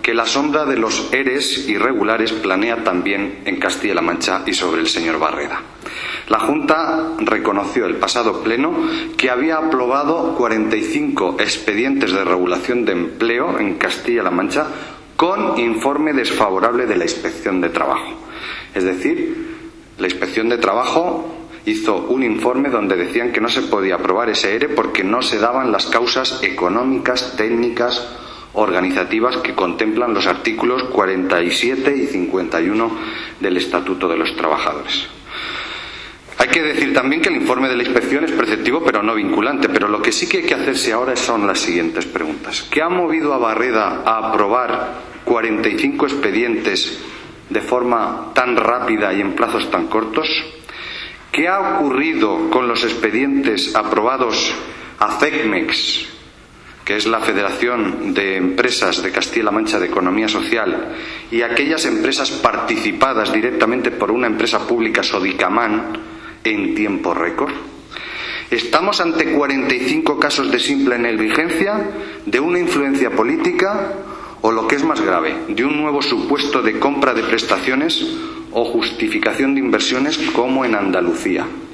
que la sombra de los ERES irregulares planea también en Castilla-La Mancha y sobre el señor Barreda. La Junta reconoció el pasado pleno que había aprobado 45 expedientes de regulación de empleo en Castilla-La Mancha con informe desfavorable de la Inspección de Trabajo. Es decir, la Inspección de Trabajo hizo un informe donde decían que no se podía aprobar ese ERE porque no se daban las causas económicas, técnicas, organizativas que contemplan los artículos 47 y 51 del Estatuto de los Trabajadores. Hay que decir también que el informe de la inspección es preceptivo pero no vinculante, pero lo que sí que hay que hacerse ahora son las siguientes preguntas. ¿Qué ha movido a Barreda a aprobar 45 expedientes de forma tan rápida y en plazos tan cortos? ¿Qué ha ocurrido con los expedientes aprobados a CECMEX, que es la Federación de Empresas de Castilla-La Mancha de Economía Social, y aquellas empresas participadas directamente por una empresa pública, Sodicaman, en tiempo récord? ¿Estamos ante 45 casos de simple negligencia, de una influencia política o, lo que es más grave, de un nuevo supuesto de compra de prestaciones o justificación de inversiones como en Andalucía?